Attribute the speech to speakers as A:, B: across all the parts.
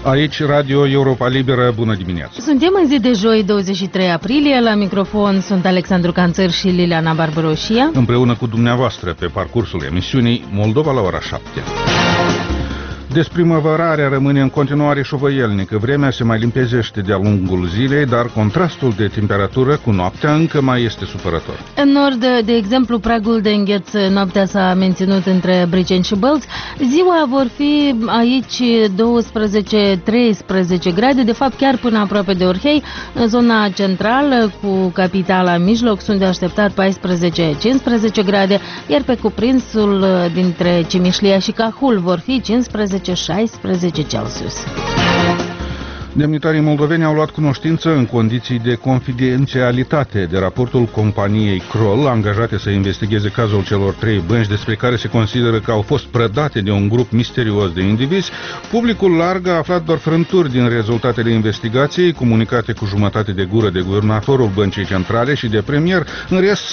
A: Aici Radio Europa Liberă, bună dimineața!
B: Suntem în zi de joi, 23 aprilie, la microfon sunt Alexandru Canțăr și Liliana Barbaroșia.
A: Împreună cu dumneavoastră pe parcursul emisiunii Moldova la ora 7. Desprimăvărarea rămâne în continuare șovăielnică. Vremea se mai limpezește de-a lungul zilei, dar contrastul de temperatură cu noaptea încă mai este supărător.
B: În nord, de exemplu, pragul de îngheț noaptea s-a menținut între Briceni și Bălți. Ziua vor fi aici 12-13 grade, de fapt chiar până aproape de Orhei. În zona centrală, cu capitala în mijloc, sunt de așteptat 14-15 grade, iar pe cuprinsul dintre Cimișlia și Cahul vor fi 15-16 Celsius.
A: Demnitarii moldoveni au luat cunoștință în condiții de confidențialitate de raportul companiei Kroll, angajate să investigheze cazul celor 3 bănci despre care se consideră că au fost prădate de un grup misterios de indivizi. Publicul larg a aflat doar frânturi din rezultatele investigației, comunicate cu jumătate de gură de guvernatorul Băncii Centrale și de premier. În rest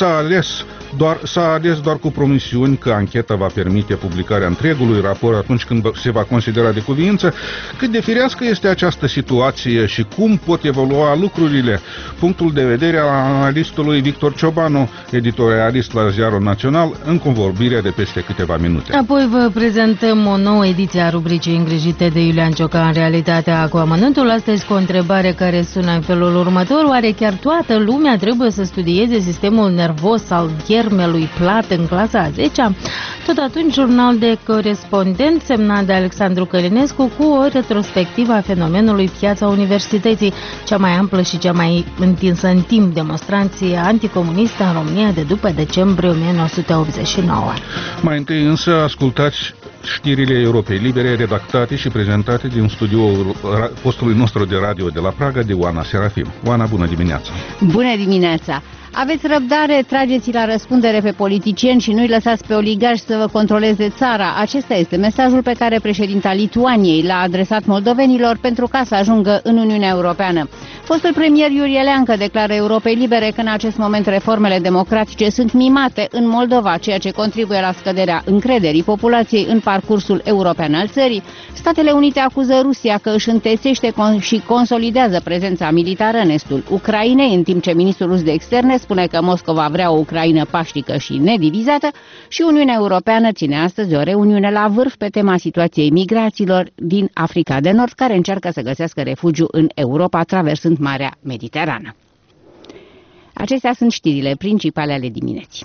A: s-a ales doar cu promisiuni că ancheta va permite publicarea întregului raport atunci când se va considera de cuviință. Cât de firească este această situație și cum pot evolua lucrurile? Punctul de vedere al analistului Victor Ciobanu, editorialist la Ziarul Național, în convorbirea de peste câteva minute.
B: Apoi vă prezentăm o nouă ediție a rubricii îngrijite de Iulian Cioca în realitatea cu amănântul. Astăzi cu o întrebare care sună în felul următor: oare chiar toată lumea trebuie să studieze sistemul nervos al iermelui plat în clasa a 10-a? Tot atunci, jurnal de corespondent semnat de Alexandru Călinescu cu o retrospectivă a fenomenului Piața Universității, cea mai amplă și cea mai întinsă în timp demonstranție anticomunistă în România de după decembrie 1989.
A: Mai întâi însă ascultați știrile Europei Libere, redactate și prezentate din studioul postului nostru de radio de la Praga de Oana Serafim. Oana, bună dimineața!
C: Bună dimineața! Aveți răbdare, trageți la răspundere pe politicieni și nu-i lăsați pe oligarși să vă controleze țara. Acesta este mesajul pe care președinta Lituaniei l-a adresat moldovenilor pentru ca să ajungă în Uniunea Europeană. Fostul premier Iurie Leancă declară Europei Libere că în acest moment reformele democratice sunt mimate în Moldova, ceea ce contribuie la scăderea încrederii populației în parcursul european al țării. Statele Unite acuză Rusia că își întețește și consolidează prezența militară în estul Ucrainei, în timp ce ministrul rus de externe spune că Moscova vrea o Ucraină pașnică și nedivizată, și Uniunea Europeană ține astăzi o reuniune la vârf pe tema situației migraților din Africa de Nord, care încearcă să găsească refugiu în Europa, traversând Marea Mediterană. Acestea sunt știrile principale ale dimineții.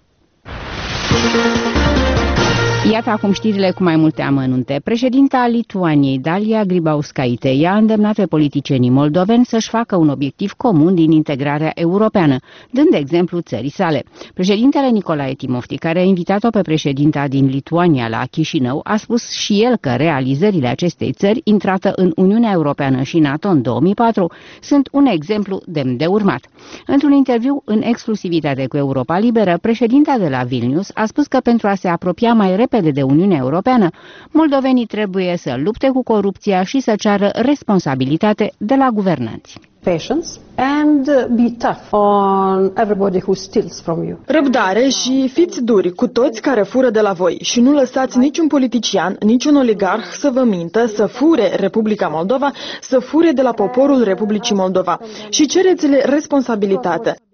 C: Iată acum știrile cu mai multe amănunte. Președinta Lituaniei, Dalia Grybauskaitė, i-a îndemnat pe politicienii moldoveni să-și facă un obiectiv comun din integrarea europeană, dând de exemplu țării sale. Președintele Nicolae Timofti, care a invitat-o pe președinta din Lituania la Chișinău, a spus și el că realizările acestei țări, intrată în Uniunea Europeană și NATO în 2004, sunt un exemplu demn de urmat. Într-un interviu în exclusivitate cu Europa Liberă, președinta de la Vilnius a spus că pentru a se apropia mai repede de Uniunea Europeană, moldovenii trebuie să lupte cu corupția și să ceară responsabilitate de la guvernanți.
D: Răbdare și fiți duri cu toți care fură de la voi și nu lăsați niciun politician, niciun oligarh să vă mintă, să fure Republica Moldova, să fure de la poporul Republicii Moldova și cereți-le responsabilitate.